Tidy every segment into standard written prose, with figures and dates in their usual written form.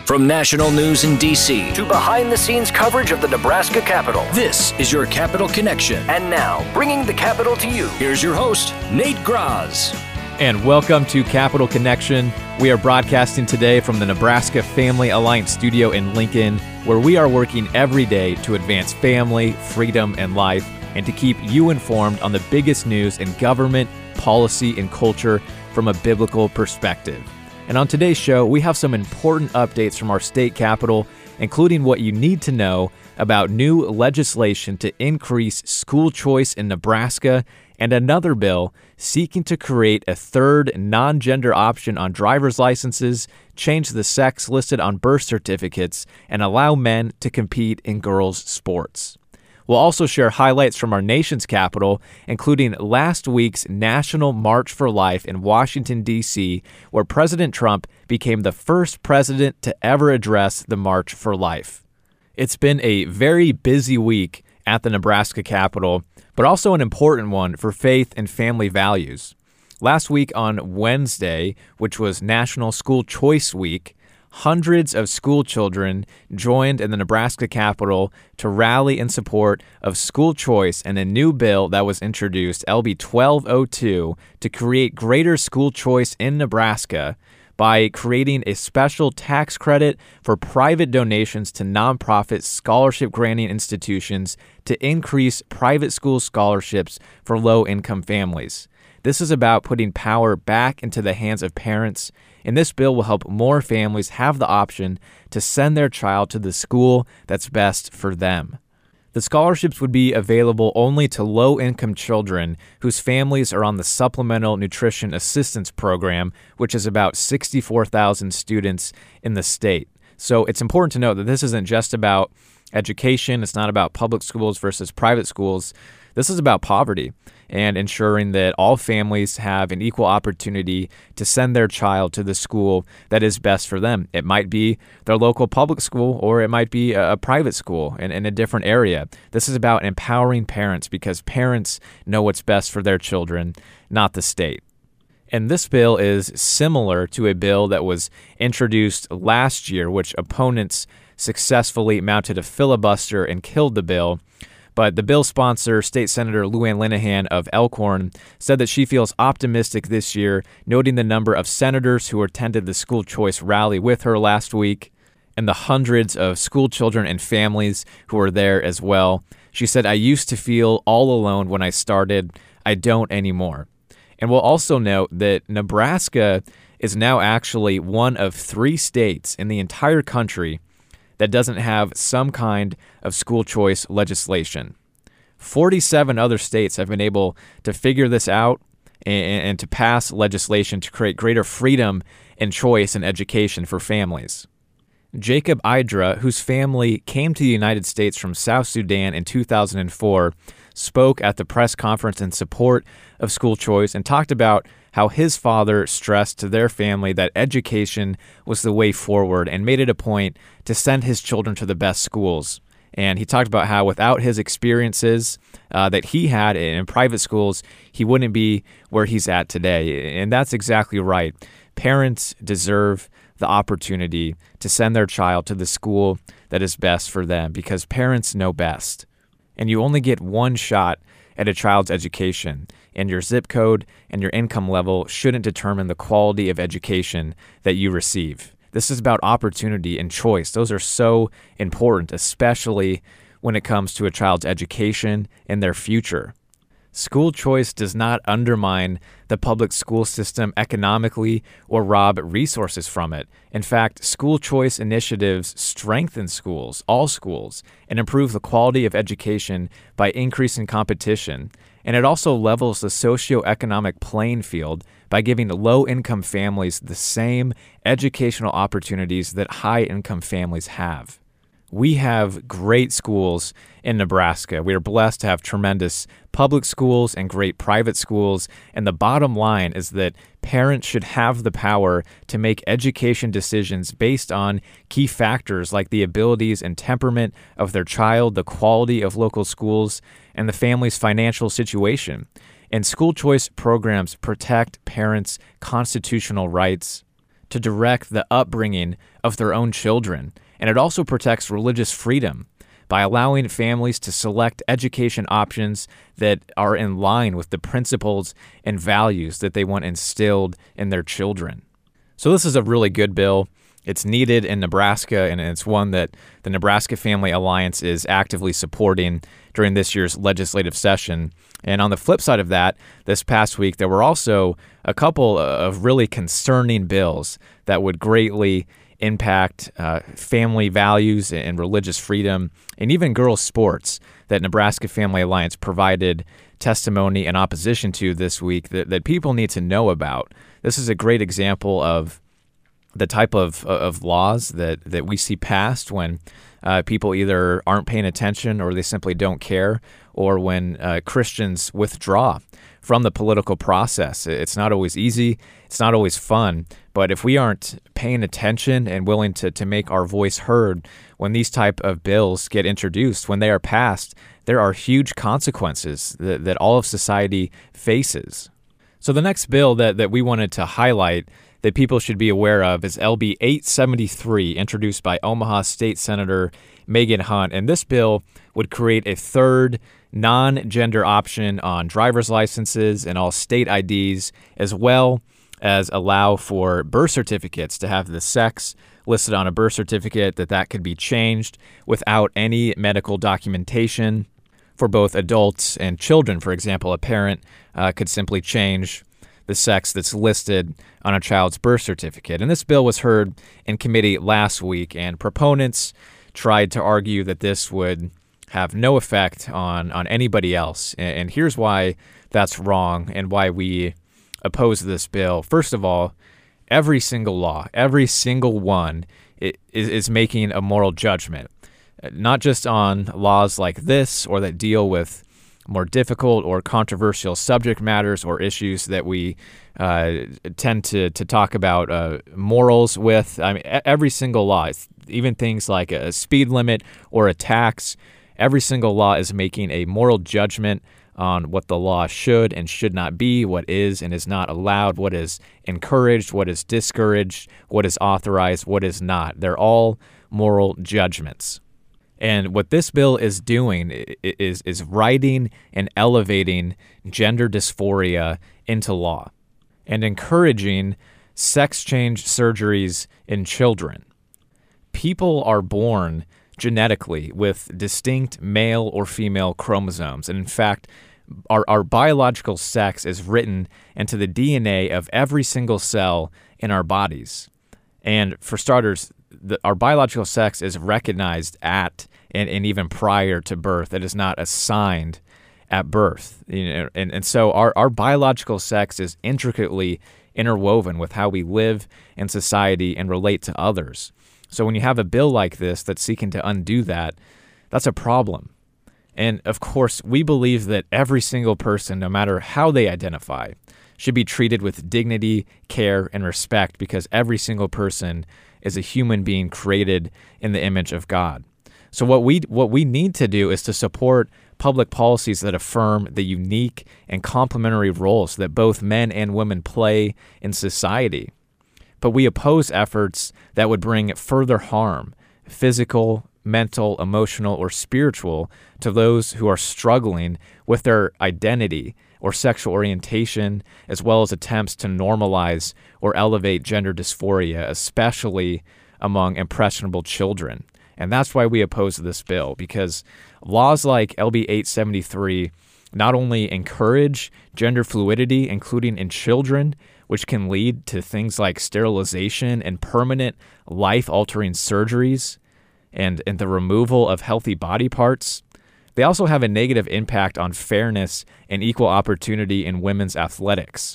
From national news in D.C. to behind-the-scenes coverage of the Nebraska Capitol, this is your Capitol Connection. And now, bringing the Capitol to you, here's your host, Nate Graz. And welcome to Capitol Connection. We are broadcasting today from the Nebraska Family Alliance studio in Lincoln, where we are working every day to advance family, freedom, and life, and to keep you informed on the biggest news in government, policy, and culture from a biblical perspective. And on today's show, we have some important updates from our state capitol, including what you need to know about new legislation to increase school choice in Nebraska and another bill seeking to create a third non-gender option on driver's licenses, change the sex listed on birth certificates, and allow men to compete in girls' sports. We'll also share highlights from our nation's capital, including last week's National March for Life in Washington, D.C., where President Trump became the first president to ever address the March for Life. It's been a very busy week at the Nebraska Capitol, but also an important one for faith and family values. Last week on Wednesday, which was National School Choice Week, hundreds of school children joined in the Nebraska Capitol to rally in support of school choice and a new bill that was introduced, LB 1202, to create greater school choice in Nebraska by creating a special tax credit for private donations to nonprofit scholarship-granting institutions to increase private school scholarships for low-income families. This is about putting power back into the hands of parents, and this bill will help more families have the option to send their child to the school that's best for them. The scholarships would be available only to low-income children whose families are on the Supplemental Nutrition Assistance Program, which is about 64,000 students in the state. So it's important to note that this isn't just about education. It's not about public schools versus private schools. This is about poverty and ensuring that all families have an equal opportunity to send their child to the school that is best for them. It might be their local public school, or it might be a private school in a different area. This is about empowering parents because parents know what's best for their children, not the state. And this bill is similar to a bill that was introduced last year, which opponents successfully mounted a filibuster and killed the bill. But the bill sponsor, State Senator Lou Ann Linehan of Elkhorn, said that she feels optimistic this year, noting the number of senators who attended the school choice rally with her last week and the hundreds of school children and families who were there as well. She said, "I used to feel all alone when I started. I don't anymore." And we'll also note that Nebraska is now actually one of 3 states in the entire country that doesn't have some kind of school choice legislation. 47 other states have been able to figure this out and to pass legislation to create greater freedom and choice in education for families. Jacob Idra, whose family came to the United States from South Sudan in 2004, spoke at the press conference in support of school choice and talked about how his father stressed to their family that education was the way forward and made it a point to send his children to the best schools. And he talked about how without his experiences that he had in private schools, he wouldn't be where he's at today. And that's exactly right. Parents deserve the opportunity to send their child to the school that is best for them because parents know best. And you only get one shot at a child's education, and your zip code and your income level shouldn't determine the quality of education that you receive. This is about opportunity and choice. Those are so important, especially when it comes to a child's education and their future. School choice does not undermine the public school system economically or rob resources from it. In fact, school choice initiatives strengthen schools, all schools, and improve the quality of education by increasing competition. And it also levels the socioeconomic playing field by giving low-income families the same educational opportunities that high-income families have. We have great schools in Nebraska. We are blessed to have tremendous public schools and great private schools. And the bottom line is that parents should have the power to make education decisions based on key factors like the abilities and temperament of their child, the quality of local schools, and the family's financial situation. And school choice programs protect parents' constitutional rights to direct the upbringing of their own children. And it also protects religious freedom by allowing families to select education options that are in line with the principles and values that they want instilled in their children. So this is a really good bill. It's needed in Nebraska, and it's one that the Nebraska Family Alliance is actively supporting during this year's legislative session. And on the flip side of that, this past week, there were also a couple of really concerning bills that would greatly impact family values and religious freedom, and even girls' sports that Nebraska Family Alliance provided testimony and opposition to this week that people need to know about. This is a great example of the type of laws that we see passed when people either aren't paying attention or they simply don't care, or when Christians withdraw from the political process. It's not always easy. It's not always fun. But if we aren't paying attention and willing to make our voice heard when these type of bills get introduced, when they are passed, there are huge consequences that all of society faces. So the next bill that we wanted to highlight that people should be aware of is LB 873, introduced by Omaha State Senator Megan Hunt. And this bill would create a third non-gender option on driver's licenses and all state IDs, as well as allow for birth certificates to have the sex listed on a birth certificate, that could be changed without any medical documentation for both adults and children. For example, a parent could simply change the sex that's listed on a child's birth certificate. And this bill was heard in committee last week, and proponents tried to argue that this would have no effect on anybody else. And here's why that's wrong and why we oppose this bill. First of all, every single law, every single one is making a moral judgment, not just on laws like this or that deal with more difficult or controversial subject matters or issues that we tend to talk about morals with. I mean, every single law, even things like a speed limit or a tax, every single law is making a moral judgment on what the law should and should not be, what is and is not allowed, what is encouraged, what is discouraged, what is authorized, what is not. They're all moral judgments. And what this bill is doing is writing and elevating gender dysphoria into law and encouraging sex change surgeries in children. People are born genetically with distinct male or female chromosomes. And in fact, our biological sex is written into the DNA of every single cell in our bodies. And for starters, our biological sex is recognized at and even prior to birth. It is not assigned at birth. And so our biological sex is intricately interwoven with how we live in society and relate to others. So when you have a bill like this that's seeking to undo that, that's a problem. And of course, we believe that every single person, no matter how they identify, should be treated with dignity, care, and respect, because every single person is a human being created in the image of God. So what we need to do is to support public policies that affirm the unique and complementary roles that both men and women play in society. But we oppose efforts that would bring further harm, physical, mental, emotional, or spiritual, to those who are struggling with their identity or sexual orientation, as well as attempts to normalize or elevate gender dysphoria, especially among impressionable children. And that's why we oppose this bill, because laws like LB 873 not only encourage gender fluidity, including in children, which can lead to things like sterilization and permanent life-altering surgeries and the removal of healthy body parts, they also have a negative impact on fairness and equal opportunity in women's athletics.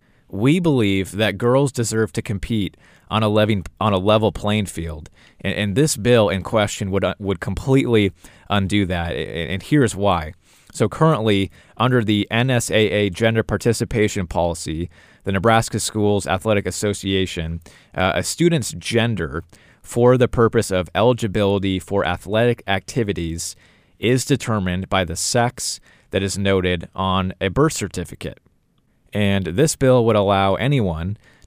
We believe that girls deserve to compete on a level playing field, and this bill in question would completely undo that, and here's why. So currently, under the NSAA gender participation policy, the Nebraska Schools Athletic Association, a student's gender for the purpose of eligibility for athletic activities is determined by the sex that is noted on a birth certificate. And this bill would allow anyone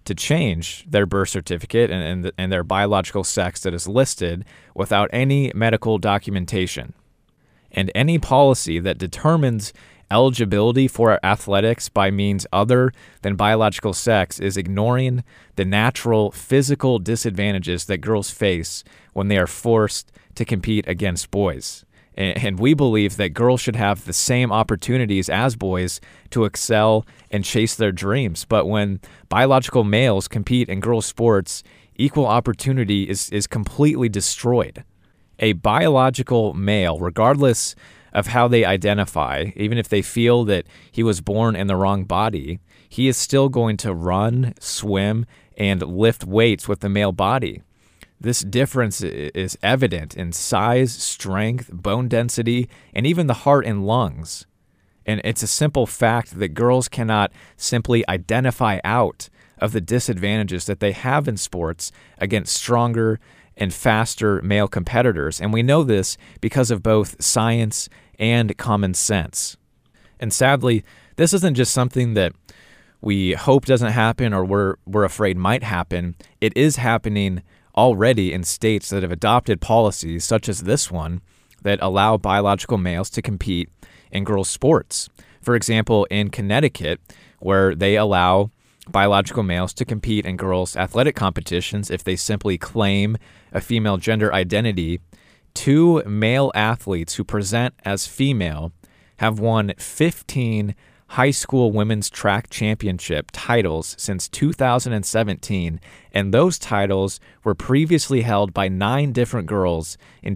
to change their birth certificate and their biological sex that is listed without any medical documentation. And any policy that determines eligibility for athletics by means other than biological sex is ignoring the natural physical disadvantages that girls face when they are forced to compete against boys. And we believe that girls should have the same opportunities as boys to excel and chase their dreams. But when biological males compete in girls' sports, equal opportunity is completely destroyed. A biological male, regardless of how they identify, even if they feel that he was born in the wrong body, he is still going to run, swim, and lift weights with the male body. This difference is evident in size, strength, bone density, and even the heart and lungs. And it's a simple fact that girls cannot simply identify out of the disadvantages that they have in sports against stronger and faster male competitors. And we know this because of both science and common sense. And sadly, this isn't just something that we hope doesn't happen or we're afraid might happen. It is happening already in states that have adopted policies such as this one that allow biological males to compete in girls' sports. For example, in Connecticut, where they allow biological males to compete in girls' athletic competitions if they simply claim a female gender identity, 2 male athletes who present as female have won 15 high school women's track championship titles since 2017, and those titles were previously held by 9 different girls in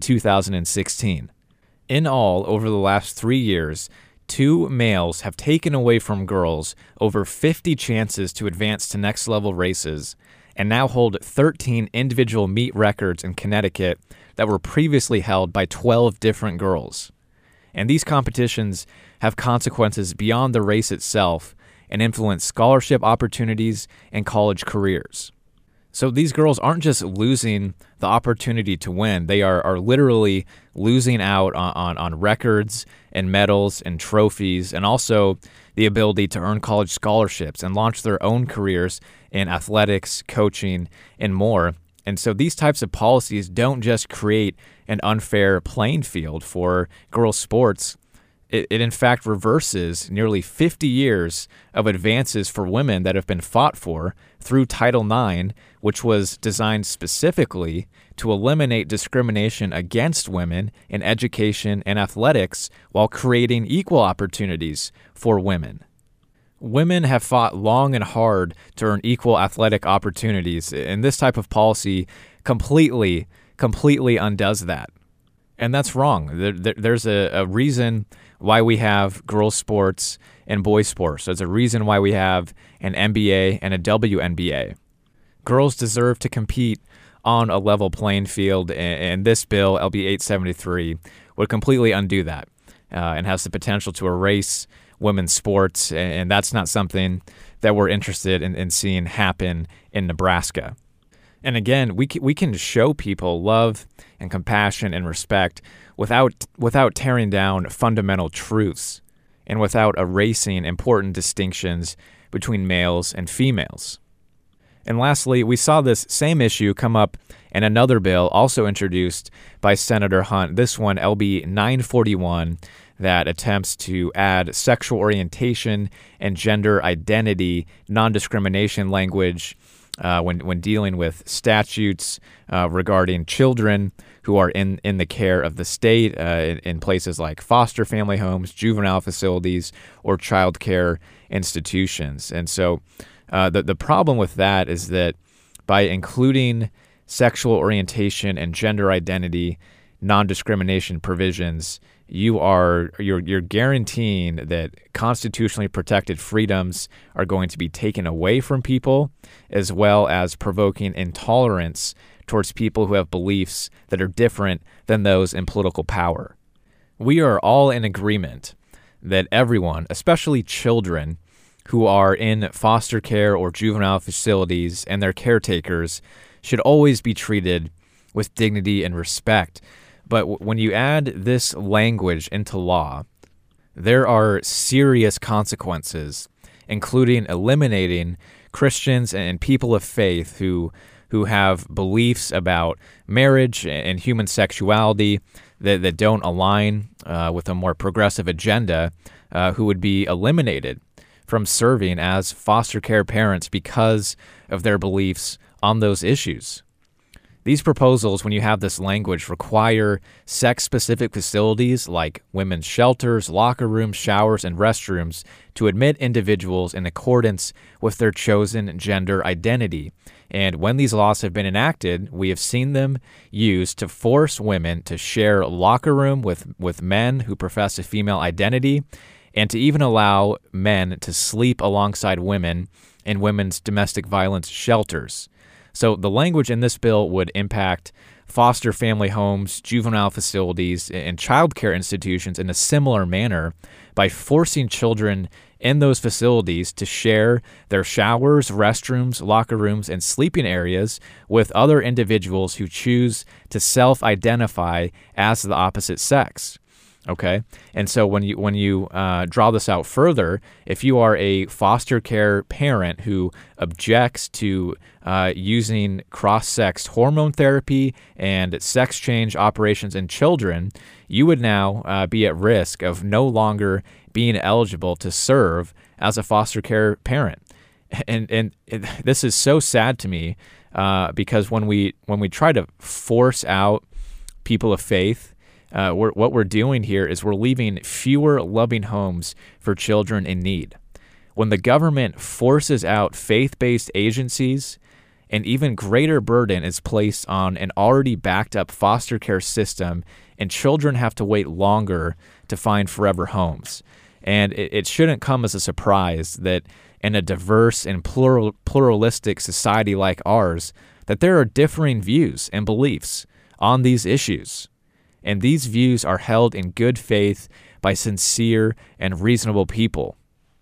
2016. In all, over the last 3 years, 2 males have taken away from girls over 50 chances to advance to next-level races and now hold 13 individual meet records in Connecticut that were previously held by 12 different girls. And these competitions have consequences beyond the race itself and influence scholarship opportunities and college careers. So these girls aren't just losing the opportunity to win. They are literally losing out on records and medals and trophies, and also the ability to earn college scholarships and launch their own careers in athletics, coaching, and more. And so these types of policies don't just create an unfair playing field for girls' sports. It in fact reverses nearly 50 years of advances for women that have been fought for through Title IX, which was designed specifically to eliminate discrimination against women in education and athletics while creating equal opportunities for women. Women have fought long and hard to earn equal athletic opportunities, and this type of policy completely undoes that. And that's wrong. There's a reason why we have girls' sports and boys' sports. There's a reason why we have an NBA and a WNBA. Girls deserve to compete on a level playing field, and this bill, LB 873, would completely undo that and has the potential to erase women's sports, and that's not something that we're interested in seeing happen in Nebraska. And again, we can show people love and compassion and respect without tearing down fundamental truths and without erasing important distinctions between males and females. And lastly, we saw this same issue come up in another bill also introduced by Senator Hunt, this one LB 941, that attempts to add sexual orientation and gender identity non-discrimination language when dealing with statutes regarding children who are in the care of the state in places like foster family homes, juvenile facilities, or child care institutions. And so the problem with that is that by including sexual orientation and gender identity non-discrimination provisions, you're guaranteeing that constitutionally protected freedoms are going to be taken away from people, as well as provoking intolerance towards people who have beliefs that are different than those in political power. We are all in agreement that everyone, especially children who are in foster care or juvenile facilities and their caretakers, should always be treated with dignity and respect. But when you add this language into law, there are serious consequences including eliminating Christians and people of faith who have beliefs about marriage and human sexuality that don't align with a more progressive agenda, who would be eliminated from serving as foster care parents because of their beliefs on those issues. These proposals, when you have this language, require sex-specific facilities like women's shelters, locker rooms, showers, and restrooms to admit individuals in accordance with their chosen gender identity. And when these laws have been enacted, we have seen them used to force women to share a locker room with men who profess a female identity, and to even allow men to sleep alongside women in women's domestic violence shelters. So the language in this bill would impact foster family homes, juvenile facilities, and child care institutions in a similar manner by forcing children in those facilities to share their showers, restrooms, locker rooms, and sleeping areas with other individuals who choose to self-identify as the opposite sex. Okay, and so when you draw this out further, if you are a foster care parent who objects to using cross-sex hormone therapy and sex change operations in children, you would now be at risk of no longer being eligible to serve as a foster care parent. And this is so sad to me because when we try to force out people of faith, what we're doing here is we're leaving fewer loving homes for children in need. When the government forces out faith-based agencies, an even greater burden is placed on an already backed-up foster care system, and children have to wait longer to find forever homes. And it shouldn't come as a surprise that in a diverse and pluralistic society like ours, that there are differing views and beliefs on these issues. And these views are held in good faith by sincere and reasonable people.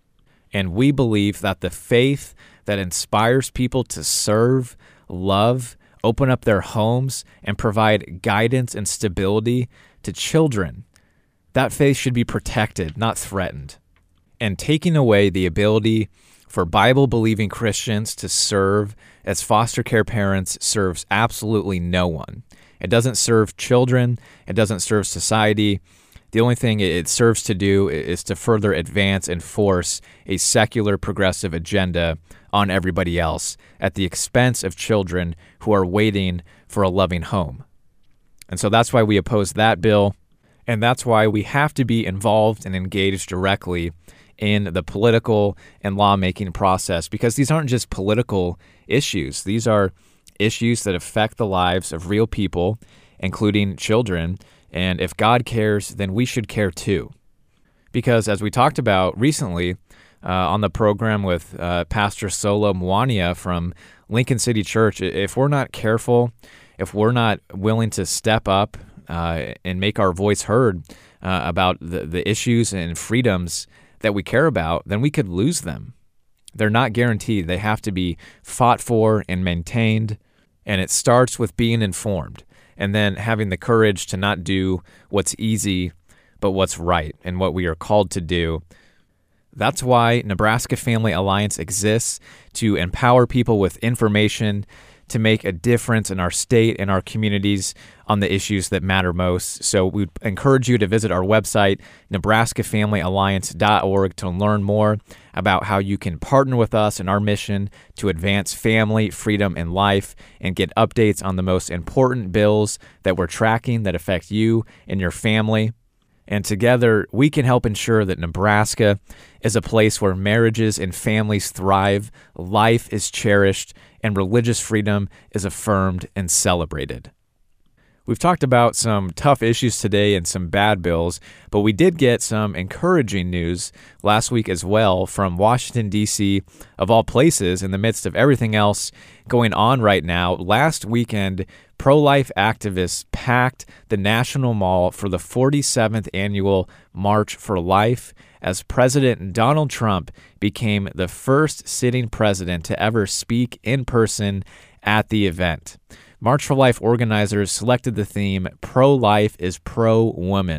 And we believe that the faith that inspires people to serve, love, open up their homes, and provide guidance and stability to children, that faith should be protected, not threatened. And taking away the ability for Bible-believing Christians to serve as foster care parents serves absolutely no one. It doesn't serve children. It doesn't serve society. The only thing it serves to do is to further advance and force a secular progressive agenda on everybody else at the expense of children who are waiting for a loving home. And so that's why we oppose that bill, and that's why we have to be involved and engaged directly in the political and lawmaking process, because these aren't just political issues. These are issues that affect the lives of real people, including children. And if God cares, then we should care too. Because as we talked about recently on the program with Pastor Solo Mwania from Lincoln City Church, if we're not careful, if we're not willing to step up and make our voice heard about the issues and freedoms that we care about, then we could lose them. They're not guaranteed. They have to be fought for and maintained. And it starts with being informed and then having the courage to not do what's easy, but what's right and what we are called to do. That's why Nebraska Family Alliance exists, to empower people with information, to make a difference in our state and our communities on the issues that matter most. So we encourage you to visit our website, nebraskafamilyalliance.org, to learn more about how you can partner with us in our mission to advance family, freedom, and life, and get updates on the most important bills that we're tracking that affect you and your family. And together, we can help ensure that Nebraska is a place where marriages and families thrive, life is cherished, and religious freedom is affirmed and celebrated. We've talked about some tough issues today and some bad bills, but we did get some encouraging news last week as well from Washington, D.C., of all places, in the midst of everything else going on right now. Last weekend, pro-life activists packed the National Mall for the 47th annual March for Life, as President Donald Trump became the first sitting president to ever speak in person at the event. March for Life organizers selected the theme, Pro-Life is Pro-Woman,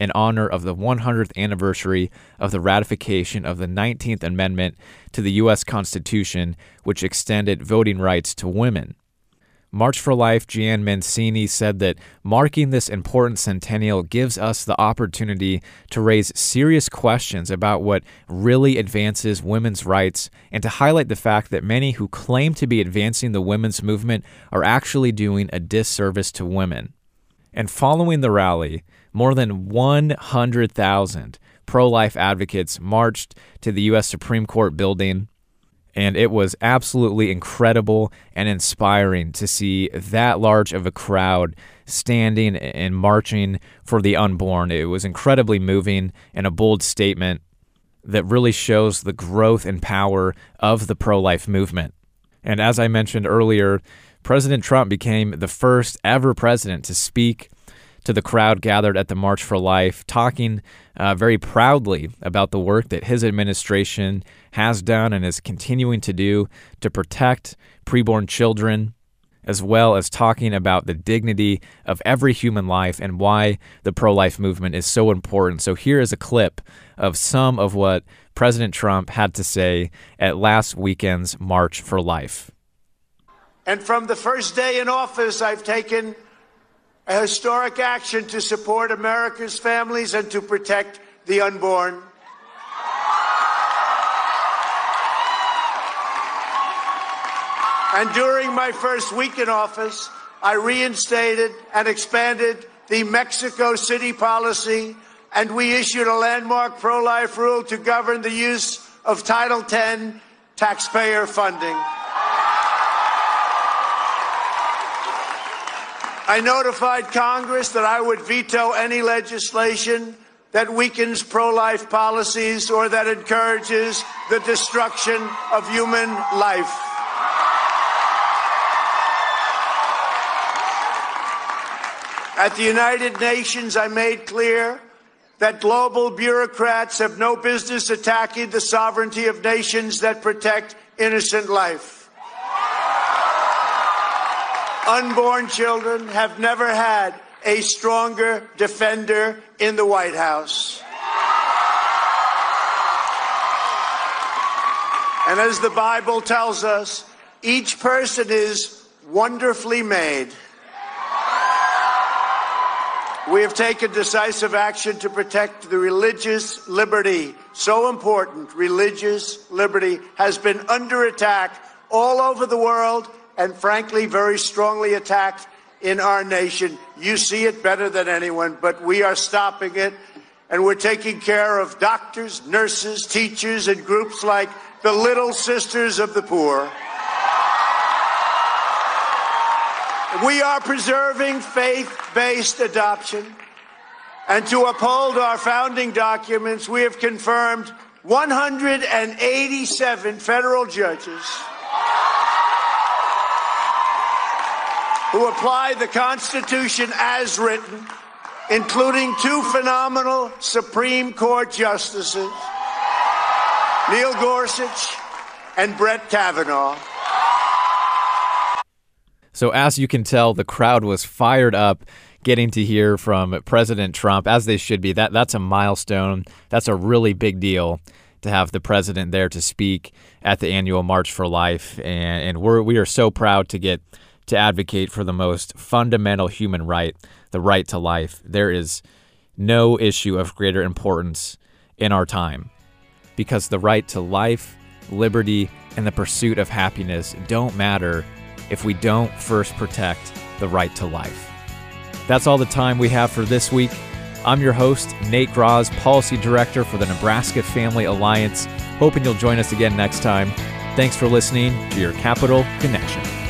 in honor of the 100th anniversary of the ratification of the 19th Amendment to the U.S. Constitution, which extended voting rights to women. March for Life Jeanne Mancini said that marking this important centennial gives us the opportunity to raise serious questions about what really advances women's rights and to highlight the fact that many who claim to be advancing the women's movement are actually doing a disservice to women. And following the rally, more than 100,000 pro-life advocates marched to the U.S. Supreme Court building. And it was absolutely incredible and inspiring to see that large of a crowd standing and marching for the unborn. It was incredibly moving and a bold statement that really shows the growth and power of the pro-life movement. And as I mentioned earlier, President Trump became the first ever president to speak to the crowd gathered at the March for Life, talking very proudly about the work that his administration has done and is continuing to do to protect preborn children, as well as talking about the dignity of every human life and why the pro-life movement is so important. So here is a clip of some of what President Trump had to say at last weekend's March for Life. And from the first day in office, I've taken a historic action to support America's families and to protect the unborn. And during my first week in office, I reinstated and expanded the Mexico City policy, and we issued a landmark pro-life rule to govern the use of Title X taxpayer funding. I notified Congress that I would veto any legislation that weakens pro-life policies or that encourages the destruction of human life. At the United Nations, I made clear that global bureaucrats have no business attacking the sovereignty of nations that protect innocent life. Unborn children have never had a stronger defender in the White House. And as the Bible tells us, each person is wonderfully made. We have taken decisive action to protect the religious liberty. So important, religious liberty has been under attack all over the world, and frankly, very strongly attacked in our nation. You see it better than anyone, but we are stopping it, and we're taking care of doctors, nurses, teachers, and groups like the Little Sisters of the Poor. We are preserving faith-based adoption, and to uphold our founding documents, we have confirmed 187 federal judges who apply the Constitution as written, including two phenomenal Supreme Court justices, Neil Gorsuch and Brett Kavanaugh. So as you can tell, the crowd was fired up getting to hear from President Trump, as they should be. That's a milestone. That's a really big deal to have the president there to speak at the annual March for Life. And we are so proud to get to advocate for the most fundamental human right, the right to life. There is no issue of greater importance in our time, because the right to life, liberty, and the pursuit of happiness don't matter if we don't first protect the right to life. That's all the time we have for this week. I'm your host, Nate Graz, Policy Director for the Nebraska Family Alliance. Hoping you'll join us again next time. Thanks for listening to your Capital Connection.